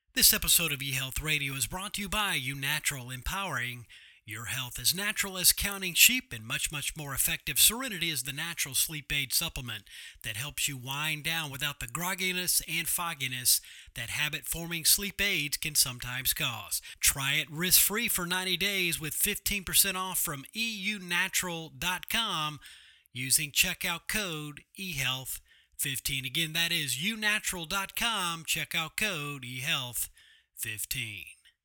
This episode of eHealth Radio is brought to you by UNatural, empowering your health as natural as counting sheep and much, much more effective. Serenity is the natural sleep aid supplement that helps you wind down without the grogginess and fogginess that habit-forming sleep aids can sometimes cause. Try it risk-free for 90 days with 15% off from eunatural.com using checkout code eHealth15. Again, that is unatural.com, checkout code eHealth15.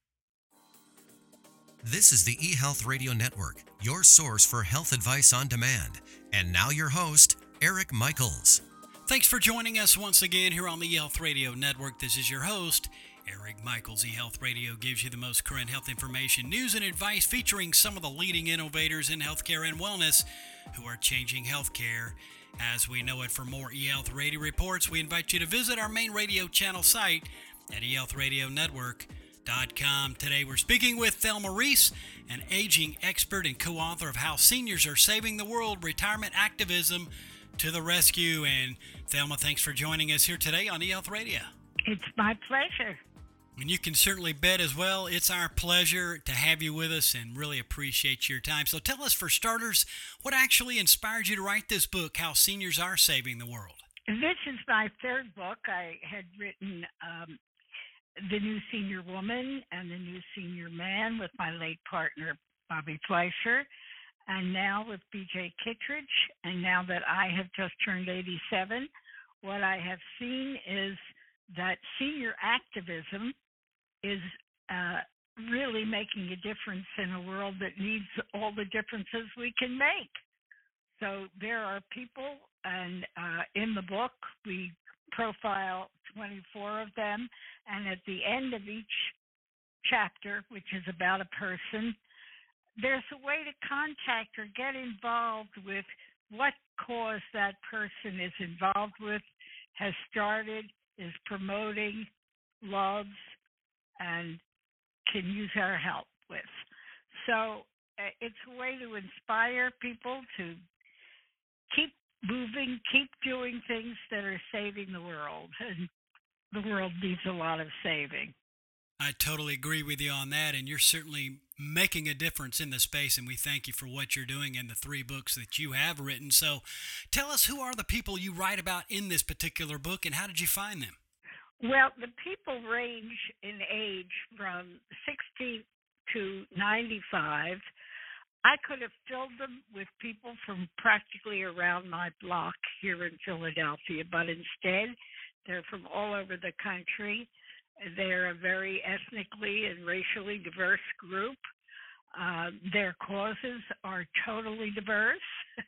This is the eHealth Radio Network, your source for health advice on demand. And now your host, Eric Michaels. Thanks for joining us once again here on the eHealth Radio Network. This is your host, Eric Michaels. eHealth Radio gives you the most current health information, news, and advice featuring some of the leading innovators in healthcare and wellness who are changing healthcare as we know it. For more eHealth Radio reports, we invite you to visit our main radio channel site at eHealthRadioNetwork.com. Today we're speaking with Thelma Reese, an aging expert and co-author of How Seniors Are Saving the World, Retirement Activism to the Rescue. And Thelma, thanks for joining us here today on eHealth Radio. It's my pleasure. And you can certainly bet as well, it's our pleasure to have you with us and really appreciate your time. So tell us, for starters, what actually inspired you to write this book, How Seniors Are Saving the World? This is my third book. I had written The New Senior Woman and The New Senior Man with my late partner, Bobby Fleischer, and now with B.J. Kittredge. And now that I have just turned 87, what I have seen is that senior activism is really making a difference in a world that needs all the differences we can make. So there are people, and in the book we profile 24 of them, and at the end of each chapter, which is about a person, there's a way to contact or get involved with what cause that person is involved with, has started, is promoting, loves, and can use our help with. So it's a way to inspire people to keep moving, keep doing things that are saving the world. And the world needs a lot of saving. I totally agree with you on that, and you're certainly making a difference in the space, and we thank you for what you're doing in the 3 books that you have written. So tell us, who are the people you write about in this particular book, and how did you find them? Well, the people range in age from 60 to 95. I could have filled them with people from practically around my block here in Philadelphia, but instead they're from all over the country. They're a very ethnically and racially diverse group. Their causes are totally diverse.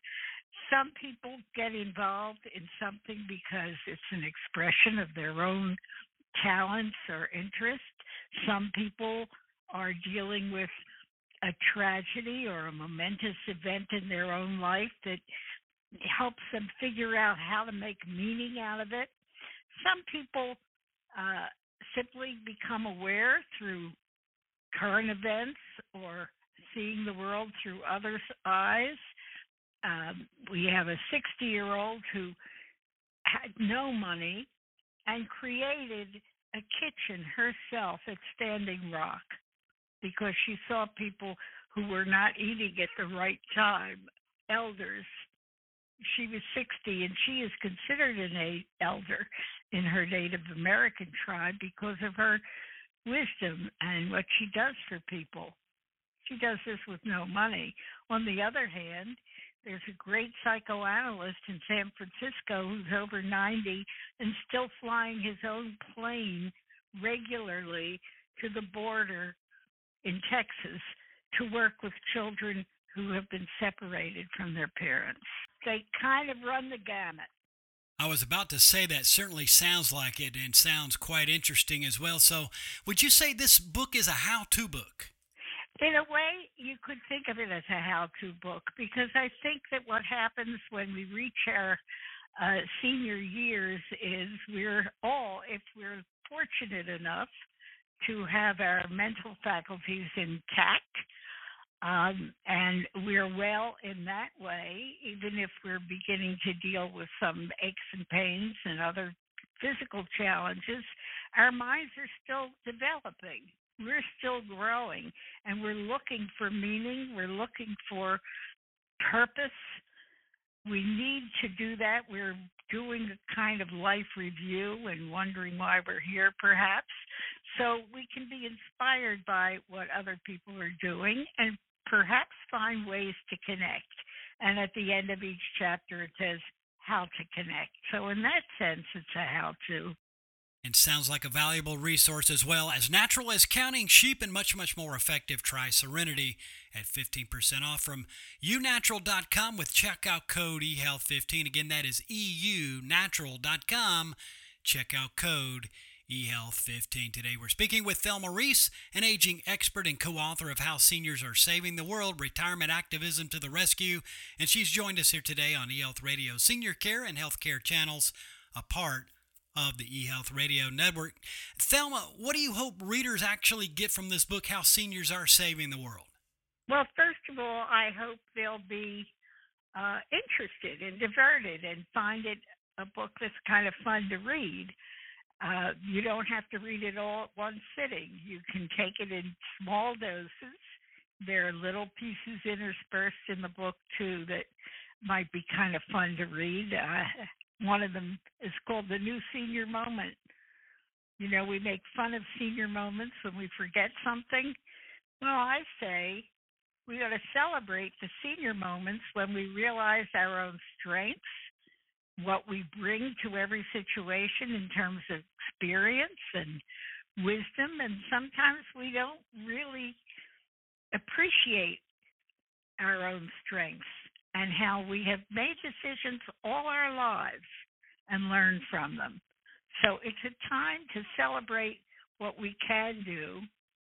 Some people get involved in something because it's an expression of their own talents or interest. Some people are dealing with a tragedy or a momentous event in their own life that helps them figure out how to make meaning out of it. Some people simply become aware through current events or seeing the world through others' eyes. We have a 60-year-old who had no money and created a kitchen herself at Standing Rock because she saw people who were not eating at the right time, elders. She was 60, and she is considered an elder in her Native American tribe because of her wisdom and what she does for people. She does this with no money. On the other hand, there's a great psychoanalyst in San Francisco who's over 90 and still flying his own plane regularly to the border in Texas to work with children who have been separated from their parents. They kind of run the gamut. I was about to say that certainly sounds like it and sounds quite interesting as well. So would you say this book is a how-to book? In a way, you could think of it as a how-to book because I think that what happens when we reach our senior years is we're all, if we're fortunate enough to have our mental faculties intact, and we're well in that way, even if we're beginning to deal with some aches and pains and other physical challenges, our minds are still developing. We're still growing, and we're looking for meaning. We're looking for purpose. We need to do that. We're doing a kind of life review and wondering why we're here, perhaps. So we can be inspired by what other people are doing and perhaps find ways to connect. And at the end of each chapter, it says how to connect. So in that sense, it's a how-to. And sounds like a valuable resource as well. As natural as counting sheep and much, much more effective, try Serenity at 15% off from eunatural.com with checkout code eHealth15. Again, that is eunatural.com, checkout code eHealth15. Today we're speaking with Thelma Reese, an aging expert and co-author of How Seniors Are Saving the World, Retirement Activism to the Rescue. And she's joined us here today on eHealth Radio Senior Care and Healthcare Channels, a part of the eHealth Radio Network. Thelma, what do you hope readers actually get from this book, How Seniors Are Saving the World? Well, first of all, I hope they'll be interested and diverted and find it a book that's kind of fun to read. You don't have to read it all at one sitting. You can take it in small doses. There are little pieces interspersed in the book, too, that might be kind of fun to read. One of them is called The New Senior Moment. You know, we make fun of senior moments when we forget something. Well, I say we ought to celebrate the senior moments when we realize our own strengths, what we bring to every situation in terms of experience and wisdom, and sometimes we don't really appreciate our own strengths and how we have made decisions all our lives and learn from them. So it's a time to celebrate what we can do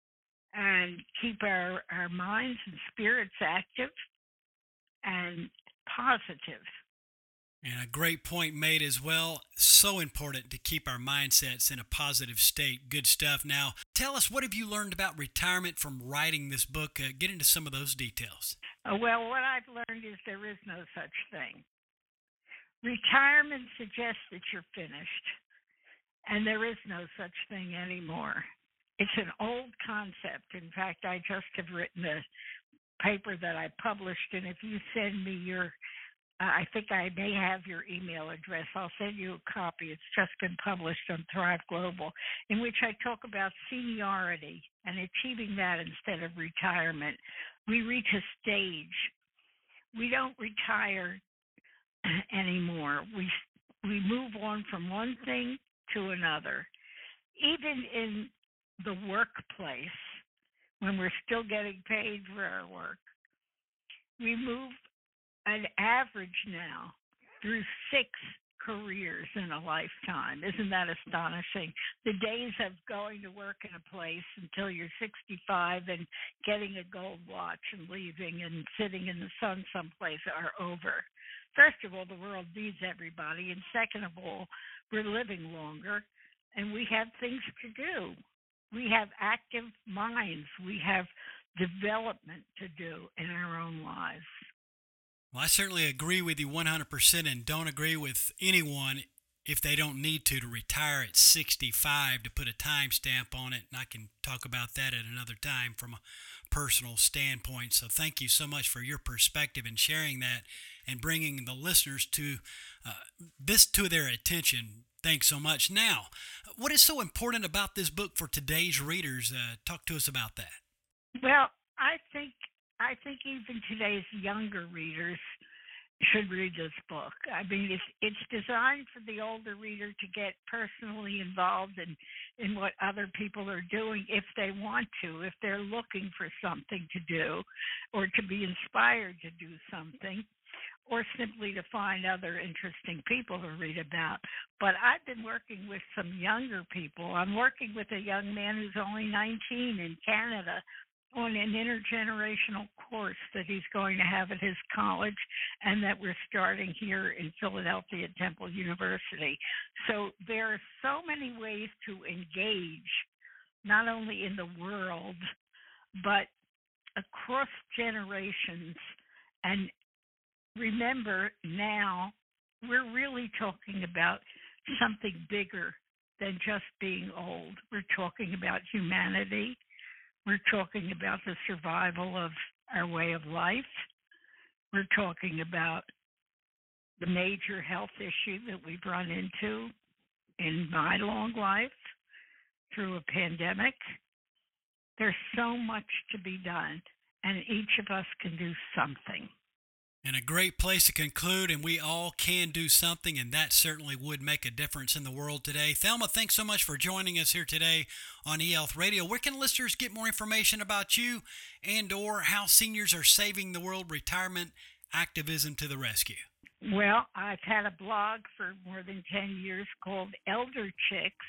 and keep our minds and spirits active and positive. And a great point made as well. So important to keep our mindsets in a positive state. Good stuff. Now, tell us, what have you learned about retirement from writing this book? Get into some of those details. Well, what I've learned is there is no such thing. Retirement suggests that you're finished, and there is no such thing anymore. It's an old concept. In fact, I just have written a paper that I published, and if you send me your I think I may have your email address. I'll send you a copy. It's just been published on Thrive Global, in which I talk about seniority and achieving that instead of retirement. We reach a stage. We don't retire anymore. We move on from one thing to another. Even in the workplace, when we're still getting paid for our work, we move an average now through 6 careers in a lifetime. Isn't that astonishing? The days of going to work in a place until you're 65 and getting a gold watch and leaving and sitting in the sun someplace are over. First of all, the world needs everybody. And second of all, we're living longer and we have things to do. We have active minds. We have development to do in our own lives. Well, I certainly agree with you 100% and don't agree with anyone if they don't need to retire at 65 to put a timestamp on it. And I can talk about that at another time from a personal standpoint. So thank you so much for your perspective and sharing that and bringing the listeners to this to their attention. Thanks so much. Now, what is so important about this book for today's readers? Talk to us about that. Well, I think even today's younger readers should read this book. I mean, it's designed for the older reader to get personally involved in what other people are doing if they want to, if they're looking for something to do or to be inspired to do something, or simply to find other interesting people to read about. But I've been working with some younger people. I'm working with a young man who's only 19 in Canada on an intergenerational course that he's going to have at his college and that we're starting here in Philadelphia at Temple University. So there are so many ways to engage, not only in the world, but across generations. And remember, now we're really talking about something bigger than just being old. We're talking about humanity. We're talking about the survival of our way of life. We're talking about the major health issue that we've run into in my long life through a pandemic. There's so much to be done, and each of us can do something. And a great place to conclude, and we all can do something, and that certainly would make a difference in the world today. Thelma, thanks so much for joining us here today on eHealth Radio. Where can listeners get more information about you and or how seniors are saving the world? Retirement Activism to the Rescue. Well, I've had a blog for more than 10 years called Elder Chicks,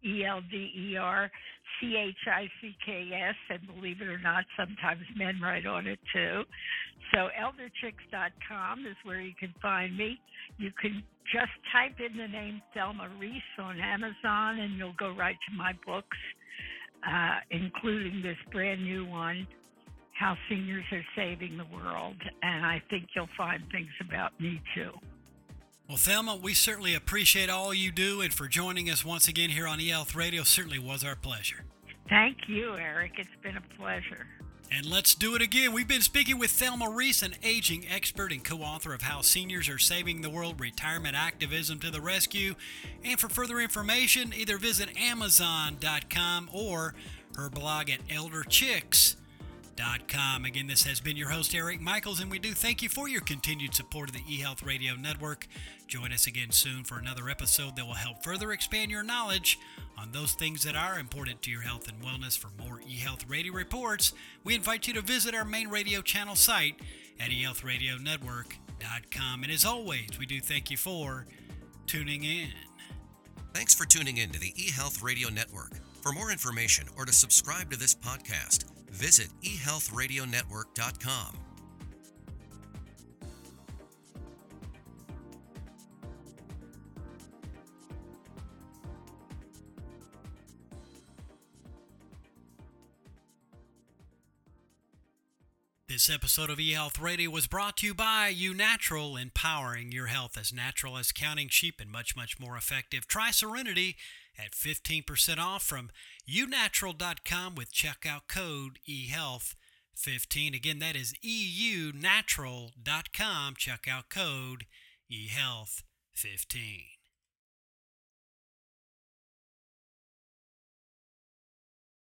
ELDERCHICKS, and believe it or not, sometimes men write on it too. So elderchicks.com is where you can find me. You can just type in the name Thelma Reese on Amazon, and you'll go right to my books, including this brand new one, How Seniors Are Saving the World. And I think you'll find things about me too. Well, Thelma, we certainly appreciate all you do, and for joining us once again here on eHealth Radio. Certainly was our pleasure. Thank you, Eric. It's been a pleasure. And let's do it again. We've been speaking with Thelma Reese, an aging expert and co-author of How Seniors Are Saving the World, Retirement Activism to the Rescue. And for further information, either visit Amazon.com or her blog at ElderChicks.com. Again, this has been your host, Eric Michaels, and we do thank you for your continued support of the eHealth Radio Network. Join us again soon for another episode that will help further expand your knowledge on those things that are important to your health and wellness. For more eHealth Radio reports, we invite you to visit our main radio channel site at eHealthRadioNetwork.com. And as always, we do thank you for tuning in. Thanks for tuning in to the eHealth Radio Network. For more information or to subscribe to this podcast, visit eHealthRadioNetwork.com. This episode of eHealth Radio was brought to you by UNatural, empowering your health as natural as counting sheep and much, much more effective. Try Serenity at 15% off from unatural.com with checkout code eHealth15. Again, that is EUNatural.com, checkout code eHealth15.